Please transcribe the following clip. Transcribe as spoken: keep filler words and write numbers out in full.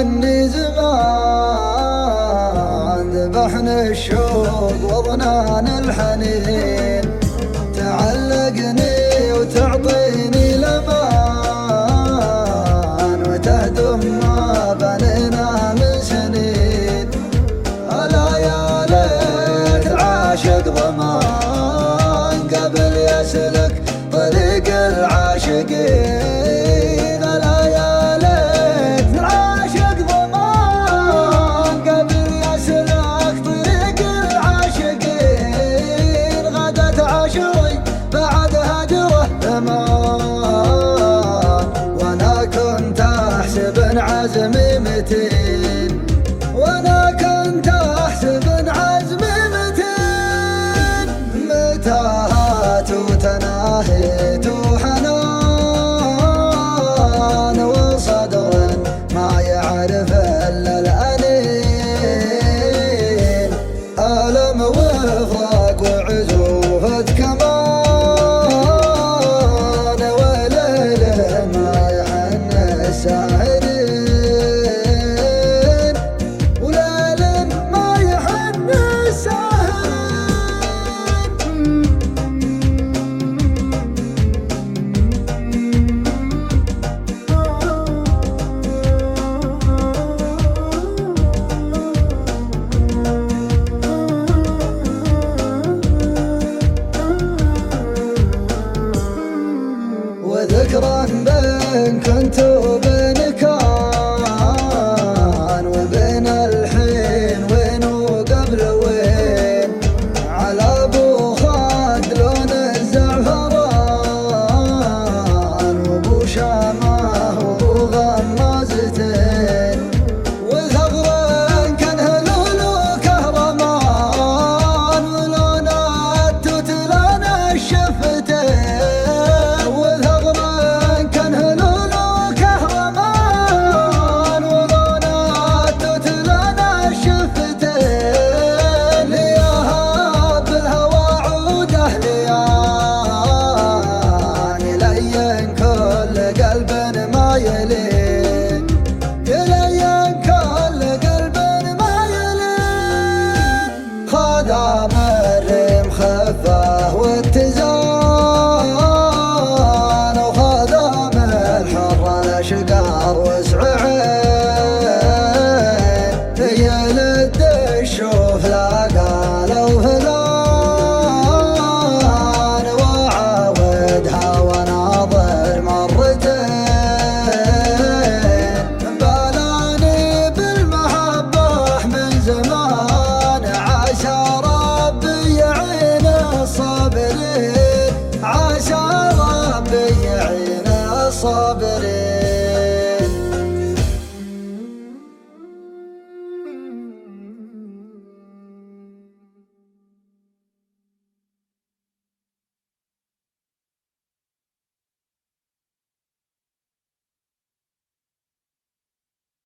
عني زمان ذبحني الشوق وضنان الحنين، تعلقني وتعطيني لمان وتهدم ما بنينا من سنين. ألا يا ليت العاشق ضمان قبل يسلك طريق العاشقين. ألا يا ليت العاشق ضمان قبل يسلك طريق العاشقين. غدت عشري بعد هجره ثمان، وانا كنت احسب عزمي متين، وانا كنت احسب عزمي متين. متى